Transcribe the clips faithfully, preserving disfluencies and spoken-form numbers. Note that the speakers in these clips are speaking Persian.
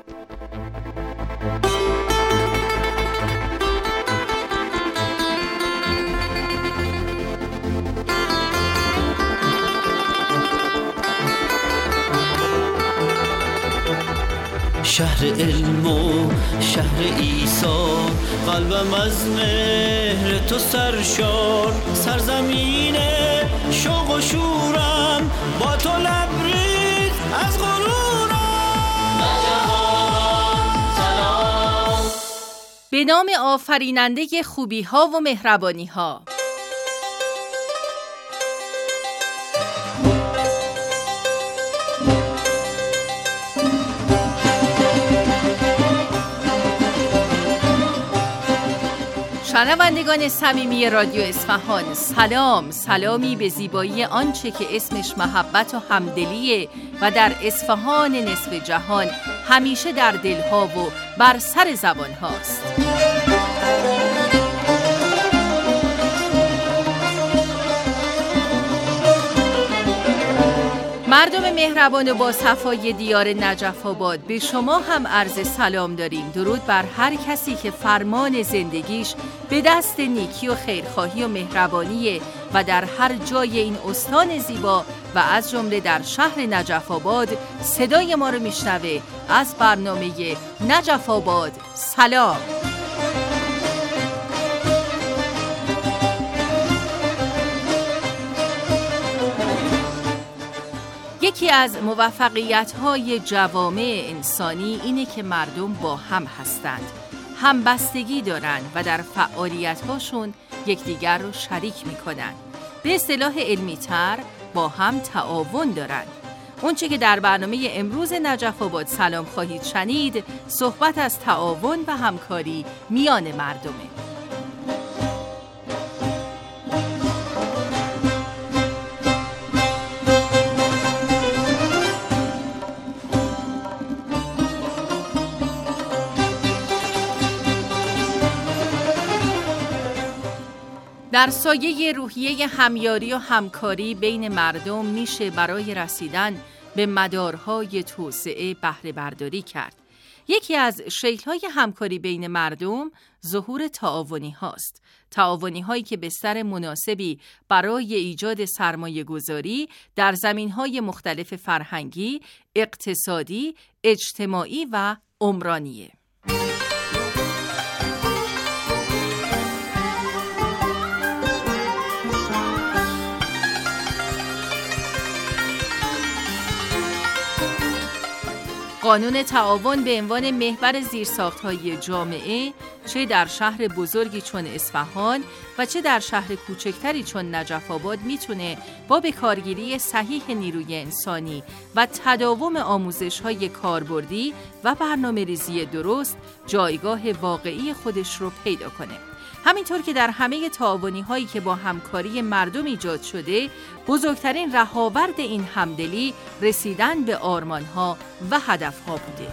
شهر علم و شهر عیسی، قلبم از مهر تو سرشار، سرزمین شوق و شورم، با تو لبریز از غرورم. سلام به نام آفریننده خوبی ها و مهربانی ها. شنوندگان صمیمی رادیو اصفهان، سلام، سلامی به زیبایی آنچه که اسمش محبت و همدلیه و در اصفهان نصف جهان همیشه در دلها و بر سر زبان هاست. مردم مهربان و با صفای دیار نجف آباد، به شما هم عرض سلام داریم. درود بر هر کسی که فرمان زندگیش به دست نیکی و خیرخواهی و مهربانیه و در هر جای این استان زیبا و از جمله در شهر نجف آباد صدای ما رو میشنوه. از برنامه نجف آباد سلام. یکی از موفقیت‌های جوامع انسانی اینه که مردم با هم هستند، همبستگی دارن و در فعالیت‌هاشون یکدیگر رو شریک می‌کنن. به اصطلاح علمی‌تر با هم تعاون دارن. اونچه که در برنامه امروز نجف آباد سلام خواهید شنید، صحبت از تعاون و همکاری میان مردمه. در سایه روحیه همیاری و همکاری بین مردم میشه برای رسیدن به مدارهای توسعه بهره برداری کرد. یکی از شکل‌های همکاری بین مردم ظهور تعاونی هاست. تعاونی هایی که بستر مناسبی برای ایجاد سرمایه گذاری در زمین‌های مختلف فرهنگی، اقتصادی، اجتماعی و عمرانیه. قانون تعاون به عنوان محور زیرساخت‌های جامعه، چه در شهر بزرگی چون اصفهان و چه در شهر کوچکتری چون نجف آباد، میتونه با به کارگیری صحیح نیروی انسانی و تداوم آموزش‌های کاربردی و برنامه‌ریزی درست جایگاه واقعی خودش رو پیدا کنه. همینطور که در همه تعاونی هایی که با همکاری مردم ایجاد شده، بزرگترین رهاورد این همدلی رسیدن به آرمان ها و هدف ها بوده.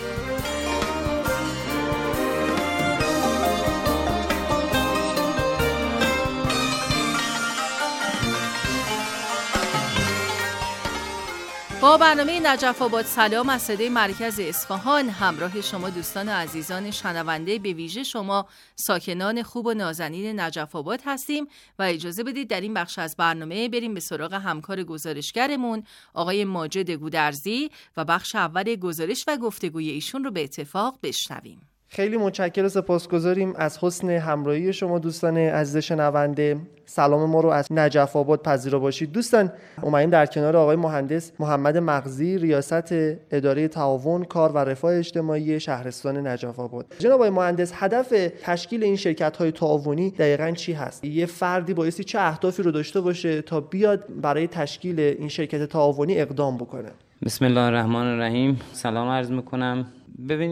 با برنامه نجف آباد سلام از صدای مرکز اصفهان همراه شما دوستان و عزیزان شنونده، به ویژه شما ساکنان خوب و نازنین نجف آباد هستیم و اجازه بدید در این بخش از برنامه بریم به سراغ همکار گزارشگرمون آقای ماجد گودرزی و بخش اول گزارش و گفتگوی ایشون رو به اتفاق بشنویم. خیلی متشکرم و سپاسگزاریم از حسن همراهی شما دوستان عزیز شنونده. سلام ما رو از نجف آباد پذیرا باشید. دوستان، اومدیم در کنار آقای مهندس محمد مغزی، ریاست اداره تعاون، کار و رفاه اجتماعی شهرستان نجف آباد. جناب آقای مهندس، هدف تشکیل این شرکت‌های تعاونی دقیقاً چی هست؟ یه فردی بایستی چه اهدافی رو داشته باشه تا بیاد برای تشکیل این شرکت تعاونی اقدام بکنه؟ بسم الله الرحمن الرحیم. سلام عرض می‌کنم. ببینین،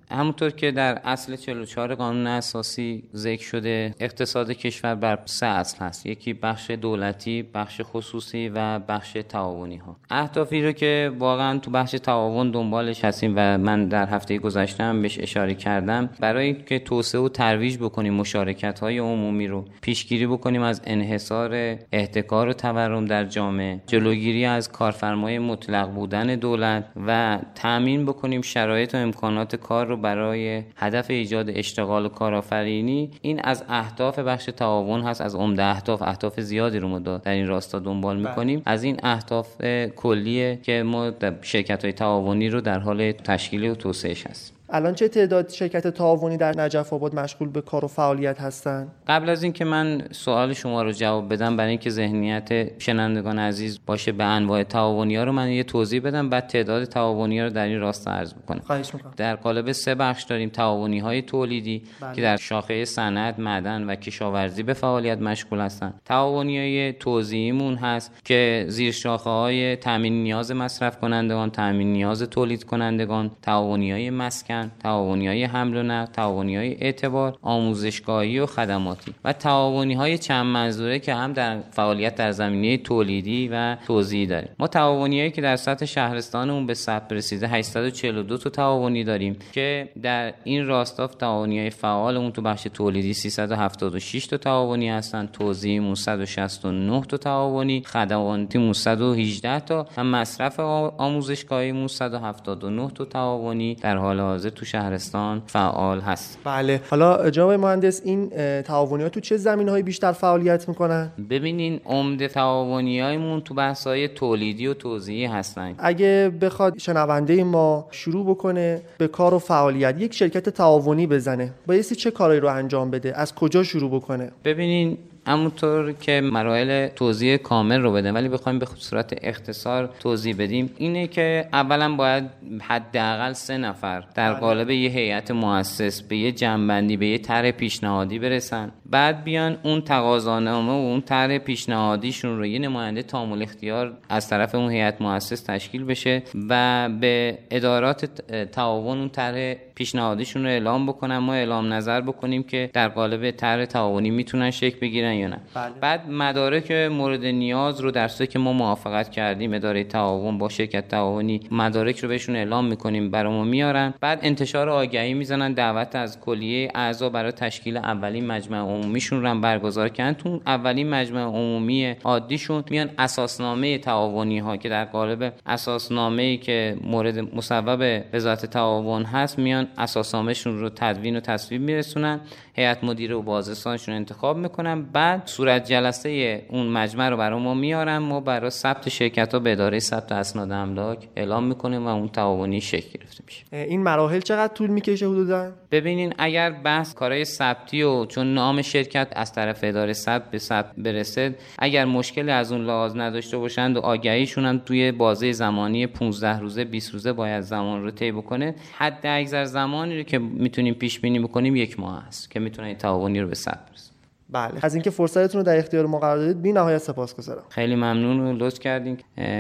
همونطور که در اصل چهل و چهار قانون اساسی ذکر شده، اقتصاد کشور بر سه اصل هست. یکی بخش دولتی، بخش خصوصی و بخش تعاونی ها. اهدافی رو که واقعا تو بخش تعاون دنبالش هستیم و من در هفته گذشته هم بهش اشاره کردم، برای که توسعه و ترویج بکنیم مشارکت های عمومی رو، پیشگیری بکنیم از انحصار احتکار و تورم در جامعه، جلوگیری از کارفرمای مطلق بودن دولت و تامین بکنیم شرایط و امکانات کار رو برای هدف ایجاد اشتغال و کارآفرینی. این از اهداف بخش تعاون هست. از عمده اهداف اهداف زیادی رو ما در این راستا دنبال میکنیم. از این اهداف کلیه که ما شرکت‌های تعاونی رو در حال تشکیل و توسعه‌اش هستیم. الان چه تعداد شرکت تعاونی در نجف آباد مشغول به کار و فعالیت هستند؟ قبل از اینکه من سوال شما رو جواب بدم، برای اینکه ذهنیت شنوندگان عزیز باشه به انواع تعاونی‌ها رو من یه توضیح بدم، بعد تعداد تعاونی‌ها رو در این راستا عرض می‌کنم. خواهش می‌کنم. در قالب سه بخش داریم تعاونی‌های تولیدی بله. که در شاخه صنعت، معدن و کشاورزی به فعالیت مشغول هستند. تعاونی‌های توزیعیمون هست که زیر شاخه‌های تامین نیاز مصرف کنندگان، تامین نیاز تولید کنندگان، تعاونی‌های مسکن، تعاونی‌های حمل و نقل، تعاونی‌های اعتبار، آموزشگاهی و خدماتی و تعاونی‌های چند منظوره که هم در فعالیت در زمینه تولیدی و توزیعی داریم. ما تعاونی‌هایی که در سطح شهرستانمون به ثبت رسیده هشتصد و چهل و دو تا تعاونی داریم که در این راستا تعاونی‌های فعالمون تو بخش تولیدی سیصد و هفتاد و شش تا تعاونی هستن، توزیعیمون صد و شصت و نه تا تعاونی، خدماتیمون صد و هجده تا و مصرف آموزشگاهیمون صد و هفتاد و نه تا تعاونی در حال حاضر تو شهرستان فعال هست. بله. حالا جناب مهندس، این تعاونی‌ها تو چه زمینه‌های بیشتر فعالیت میکنن؟ ببینین عمده تعاونی‌هایمون تو بحث‌های تولیدی و توزیعی هستن. اگه بخواد شنونده ما شروع بکنه به کار و فعالیت، یک شرکت تعاونی بزنه، بایستی چه کارایی رو انجام بده؟ از کجا شروع بکنه؟ ببینین همونطور که مراحل توضیح کامل رو بدم، ولی بخوایم به صورت اختصار توضیح بدیم، اینه که اولا باید حداقل سه نفر در قالب یه هیئت مؤسس به یه جنبندی، به یه طرح پیشنهادی برسن، بعد بیان اون تقاضانامه و اون طرح پیشنهادیشون رو یه نماینده تامل اختیار از طرف اون هیئت مؤسس تشکیل بشه و به ادارات تعاون اون طرح پیشنهادیشون رو اعلام بکنن، ما اعلام نظر بکنیم که در قالب طرح تعاونی میتونن شکل بگیرن یا نه. بله. بعد مدارک مورد نیاز رو در صورتی که ما موافقت کردیم اداره تعاون با شرکت تعاونی، مدارک رو بهشون اعلام میکنیم، برامون میارن، بعد انتشار آگهی میزنن، دعوت از کلیه اعضا برای تشکیل اولین مجمع عمومیشون رو برگزار کردن. تو اولین مجمع عمومی عادیشون میان اساسنامه تعاونی ها که در قالب اساسنامه‌ای که مورد مصوب وزارت تعاون هست، میان اساسنامه‌شون رو تدوین و تصویب میرسونن، هیئت مدیره و بازرسانشون انتخاب میکنن، بعد صورت جلسه اون مجمع رو برای ما میارن، ما برای ثبت شرکت‌ها به اداره ثبت اسناد املاک اعلام میکنیم و اون تعاونی شکل گرفته میشه. این مراحل چقدر طول میکشه حدوداً؟ ببینین اگر بحث کارهای ثبتی و چون نام شرکت از طرف اداره ثبت به ثبت برسه، اگر مشکلی از اون لحاظ نداشته باشند و آگهیشون هم توی بازه زمانی پانزده روزه بیست روزه باید زمان رو طی بکنه، حد اکثر زمانی رو که میتونیم پیش بینی بکنیم یک ماه است که میتونه تعاونی رو به ثبت برسه. بله. از اینکه فرصتتون رو در اختیار ما قرار دادید بی‌نهایت سپاسگزارم. خیلی ممنون و لطف کردین.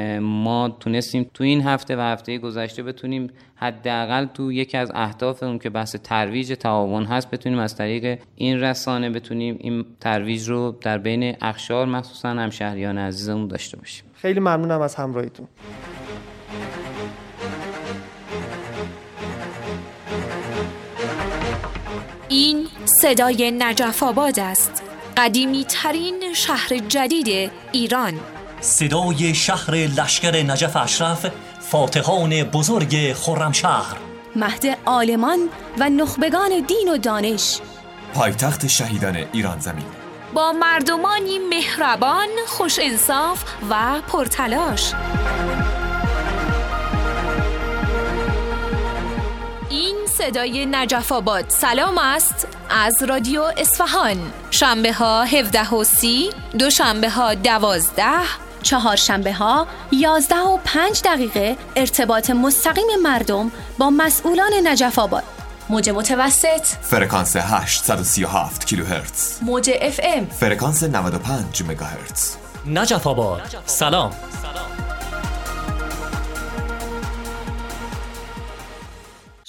ما تونستیم تو این هفته و هفته گذشته بتونیم حداقل تو یکی از اهداف اون که بحث ترویج تعاون هست، بتونیم از طریق این رسانه بتونیم این ترویج رو در بین اقشار مخصوصا همشهریان عزیزمون داشته باشیم. خیلی ممنونم از همراهیتون. این صدای نجف آباد است، قدیمی ترین شهر جدید ایران. صدای شهر لشکر نجف اشرف، فاتحان بزرگ خرمشهر، مهد عالمان و نخبگان دین و دانش، پایتخت شهیدان ایران زمین، با مردمانی مهربان، خوش انصاف و پرتلاش. صدای نجف آباد سلام است از رادیو اصفهان. شنبه ها هفده و سی، دو شنبه ها دوازده، چهار شنبه ها یازده و پنج دقیقه ارتباط مستقیم مردم با مسئولان نجف آباد. موج متوسط فرکانس هشتصد و سی و هفت کیلوهرتز، موج اف ام فرکانس نود و پنج مگاهرتز. نجف آباد سلام.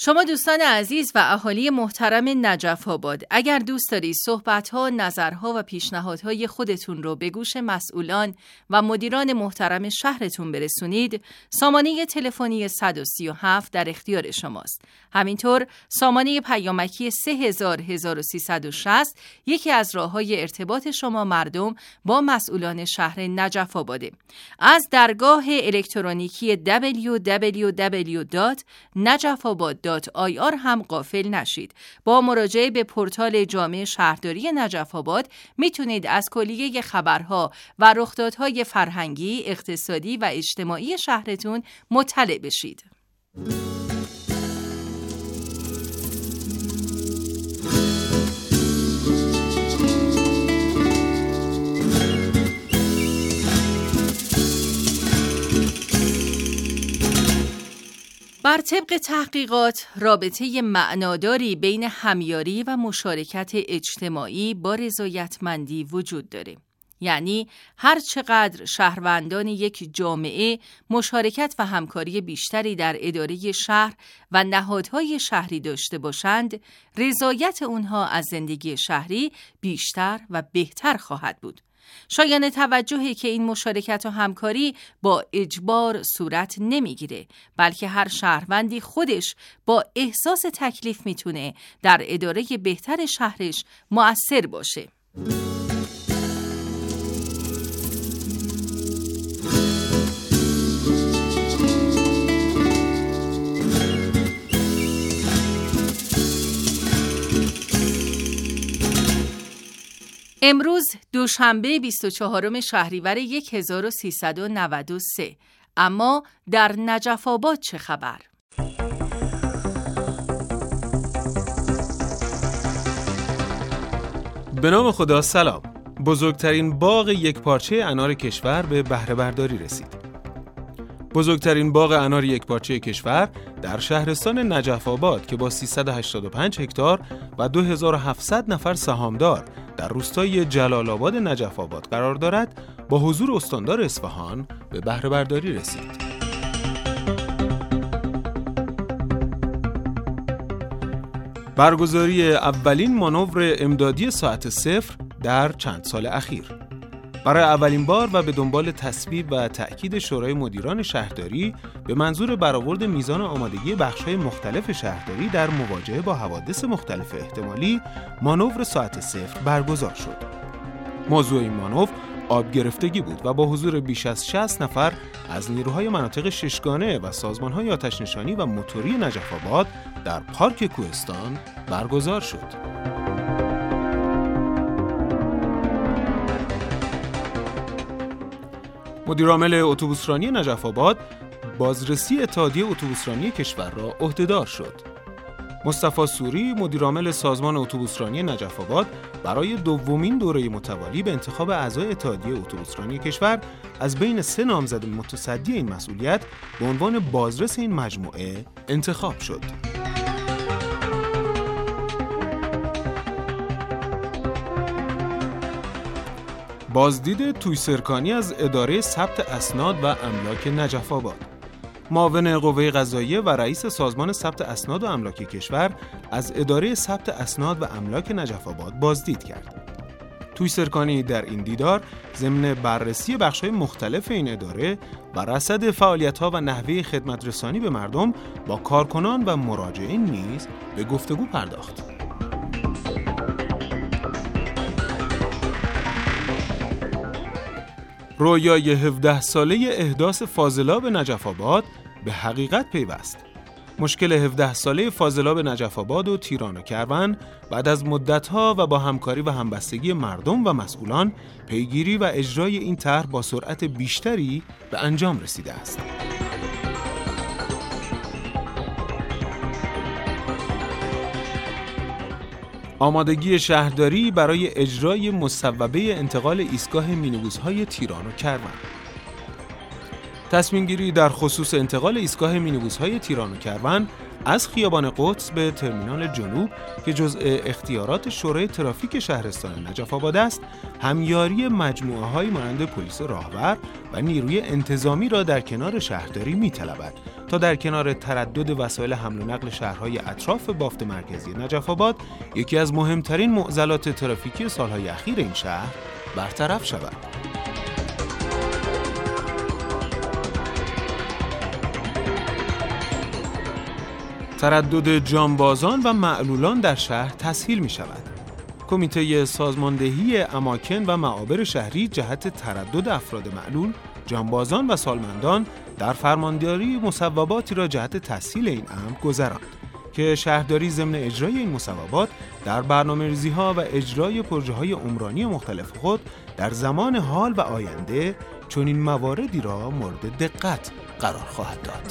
شما دوستان عزیز و اهالی محترم نجف آباد، اگر دوست دارید صحبت‌ها، نظرها و پیشنهادهای خودتون رو به گوش مسئولان و مدیران محترم شهرتون برسونید، سامانه تلفنی صد و سی و هفت در اختیار شماست. همینطور سامانه پیامکی سه هزار و سیصد و شصت یکی از راه‌های ارتباط شما مردم با مسئولان شهر نجف آباده. از درگاه الکترونیکی دبلیو دبلیو دبلیو دات نجفاباد دات آی آر هم غافل نشید. با مراجعه به پورتال جامع شهرداری نجف آباد میتونید از کلیه خبرها و رخدادهای فرهنگی، اقتصادی و اجتماعی شهرتون مطلع بشید. بر طبق تحقیقات، رابطه معناداری بین همیاری و مشارکت اجتماعی با رضایتمندی وجود داره. یعنی هر چقدر شهروندان یک جامعه مشارکت و همکاری بیشتری در اداره شهر و نهادهای شهری داشته باشند، رضایت اونها از زندگی شهری بیشتر و بهتر خواهد بود. شایان توجهی که این مشارکت و همکاری با اجبار صورت نمیگیره، بلکه هر شهروندی خودش با احساس تکلیف میتونه در اداره بهتر شهرش مؤثر باشه. امروز دوشنبه بیست و چهارم شهریور هزار و سیصد و نود و سه. اما در نجف آباد چه خبر؟ به نام خدا. سلام. بزرگترین باغ یک پارچه انار کشور به بهره برداری رسید. بزرگترین باغ انار یک پارچه کشور در شهرستان نجف آباد که با سیصد و هشتاد و پنج هکتار و دو هزار و هفتصد نفر سهامدار در روستای جلال آباد نجف آباد قرار دارد، با حضور استاندار اصفهان به بهره برداری رسید. برگزاری اولین مانور امدادی ساعت صفر در چند سال اخیر. برای اولین بار و به دنبال تصویب و تأکید شورای مدیران شهرداری به منظور برآورد میزان آمادگی بخش‌های مختلف شهرداری در مواجهه با حوادث مختلف احتمالی، مانور ساعت صفر برگزار شد. موضوع این مانور آب گرفتگی بود و با حضور بیش از شصت نفر از نیروهای مناطق ششگانه و سازمان‌های آتش‌نشانی و موتوری نجف آباد در پارک کوهستان برگزار شد. مدیرعامل اتوبوسرانی نجف آباد بازرسی اتحادیه اتوبوسرانی کشور را عهدهدار شد. مصطفی سوری، مدیرعامل سازمان اتوبوسرانی نجف آباد، برای دومین دوره متوالی به انتخاب اعضای اتحادیه اتوبوسرانی کشور از بین سه نامزد متصدی این مسئولیت به عنوان بازرس این مجموعه انتخاب شد. بازدید تویسرکانی از اداره ثبت اسناد و املاک نجف آباد. معاون قوه قضاییه و رئیس سازمان ثبت اسناد و املاک کشور از اداره ثبت اسناد و املاک نجف آباد بازدید کرد. تویسرکانی در این دیدار ضمن بررسی بخش‌های مختلف این اداره و رصد فعالیت‌ها و نحوه خدمت رسانی به مردم با کارکنان و مراجعین نیز به گفتگو پرداخت. رویای هفده ساله احداث فاضلاب نجف آباد به حقیقت پیوست. مشکل هفده ساله فاضلاب نجف آباد و تیران و کروان بعد از مدت‌ها و با همکاری و همبستگی مردم و مسئولان، پیگیری و اجرای این طرح با سرعت بیشتری به انجام رسیده است. آمادگی شهرداری برای اجرای مصوبه انتقال ایستگاه مینیبوس‌های تیران و کروان. تصمیم گیری در خصوص انتقال ایستگاه مینیبوس‌های تیران و کروان از خیابان قدس به ترمینال جنوب که جزء اختیارات شورای ترافیک شهرستان نجف آباد است، همیاری مجموعه‌های مانند پلیس راهور و نیروی انتظامی را در کنار شهرداری می‌طلبد تا در کنار تردد وسایل حمل و نقل شهرهای اطراف بافت مرکزی نجف آباد یکی از مهمترین معضلات ترافیکی سالهای اخیر این شهر برطرف شود. تردد جانبازان و معلولان در شهر تسهیل می شود. کمیته سازماندهی اماکن و معابر شهری جهت تردد افراد معلول، جانبازان و سالمندان در فرمانداری مصوباتی را جهت تسهیل این امر گذراند که شهرداری ضمن اجرای این مصوبات در برنامه‌ریزی‌ها و اجرای پروژه‌های عمرانی مختلف خود در زمان حال و آینده چنین مواردی را مورد دقت قرار خواهد داد.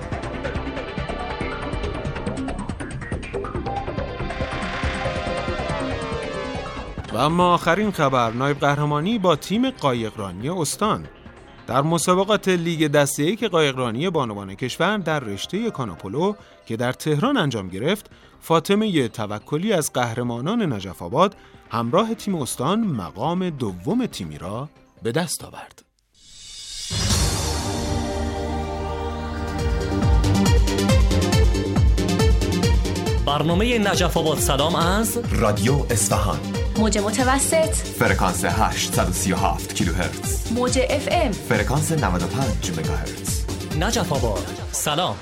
و اما آخرین خبر، نایب قهرمانی با تیم قایقرانی استان. در مسابقات لیگ دسته یک قایقرانی بانوان کشور در رشته کانوپولو که در تهران انجام گرفت، فاطمه توکلی از قهرمانان نجف آباد همراه تیم استان مقام دوم تیمی را به دست آورد. برنامه نجف آباد سلام از رادیو اصفهان، موج متوسط فرکانس هشتصد و سی و هفت کیلوهرتز، موج اف ام فرکانس نود و پنج مگاهرتز. نجف آباد سلام.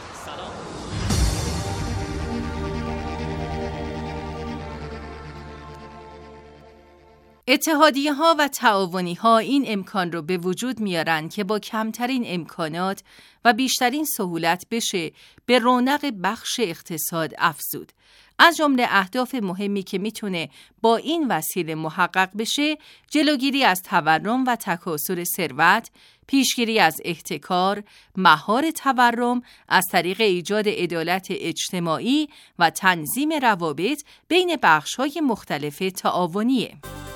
اتحادیه ها و تعاونی ها این امکان رو به وجود میارن که با کمترین امکانات و بیشترین سهولت بشه به رونق بخش اقتصاد افزود. از جمله اهداف مهمی که میتونه با این وسیله محقق بشه، جلوگیری از تورم و تکاثر ثروت، پیشگیری از احتکار، مهار تورم از طریق ایجاد عدالت اجتماعی و تنظیم روابط بین بخش‌های مختلف تعاونیه.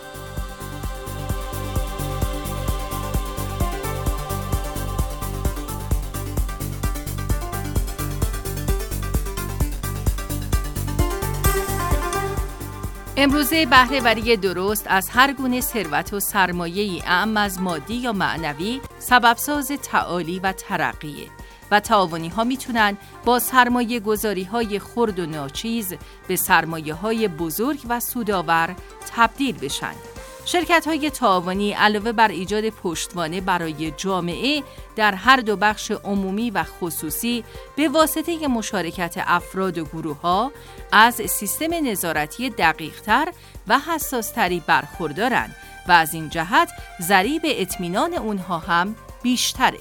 امروزه بهره‌وری درست از هر گونه ثروت و سرمایه‌ای اعم از مادی یا معنوی سببساز تعالی و ترقیه و تعاونی‌ها میتونن با سرمایه گذاری‌های خرد و ناچیز به سرمایه‌های بزرگ و سودآور تبدیل بشن. شرکت‌های تعاونی علاوه بر ایجاد پشتوانه برای جامعه در هر دو بخش عمومی و خصوصی به واسطه مشارکت افراد و گروه‌ها از سیستم نظارتی دقیق‌تر و حساس‌تری برخوردارند و از این جهت ضریب اطمینان اونها هم بیشتره.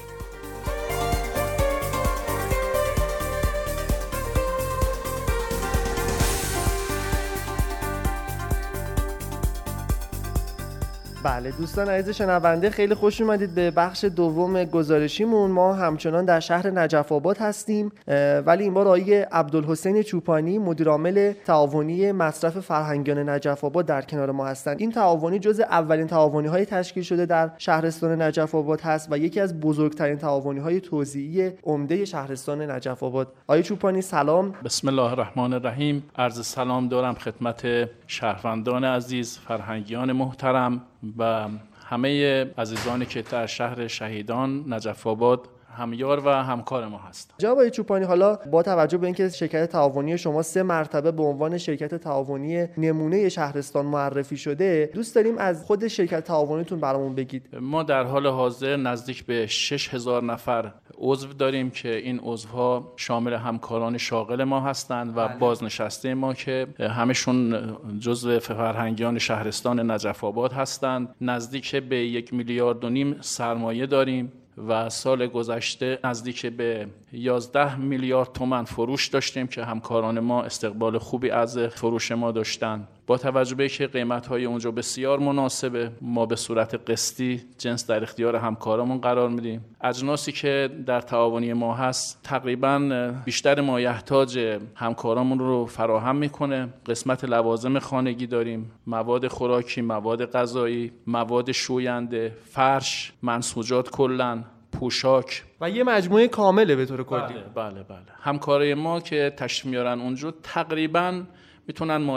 بله دوستان عزیز شنونده، خیلی خوش اومدید به بخش دوم گزارشیمون. ما همچنان در شهر نجف آباد هستیم، ولی این بار آقای عبدالحسین چوپانی مدیرعامل تعاونی مصرف فرهنگیان نجف آباد در کنار ما هستند. این تعاونی جزء اولین تعاونی‌های تشکیل شده در شهرستان نجف آباد هست و یکی از بزرگترین تعاونی‌های توزیعی عمده شهرستان نجف آباد. آقای چوپانی سلام. بسم الله الرحمن الرحیم. عرض سلام دارم خدمت شهروندان عزیز، فرهنگیان محترم و همه عزیزانی که در شهر شهیدان نجف آباد همیار و همکار ما هست. جناب آقای چوپانی، حالا با توجه به اینکه شرکت تعاونی شما سه مرتبه به عنوان شرکت تعاونی نمونه شهرستان معرفی شده، دوست داریم از خود شرکت تعاونیتون برامون بگید. ما در حال حاضر نزدیک به شش هزار نفر عضو داریم که این عضوها شامل همکاران شاغل ما هستند و بازنشسته ما که همشون جزو فرهنگیان شهرستان نجف آباد هستند. نزدیک به یک میلیارد و نیم سرمایه داریم و سال گذشته نزدیک به یازده میلیارد تومان فروش داشتیم که همکاران ما استقبال خوبی از فروش ما داشتن. با توجه به که قیمت‌های اونجا بسیار مناسبه، ما به صورت قسطی جنس در اختیار همکارامون قرار میدیم. اجناسی که در تعاونی ما هست تقریباً بیشتر مایحتاج همکارامون رو فراهم میکنه. قسمت لوازم خانگی داریم، مواد خوراکی، مواد غذایی، مواد شوینده، فرش، منسوجات کلاً، پوشاک و یه مجموعه کامله به طور کلی. بله بله بله. همکارای ما که تشریف میارن اونجا تقریباً میتونن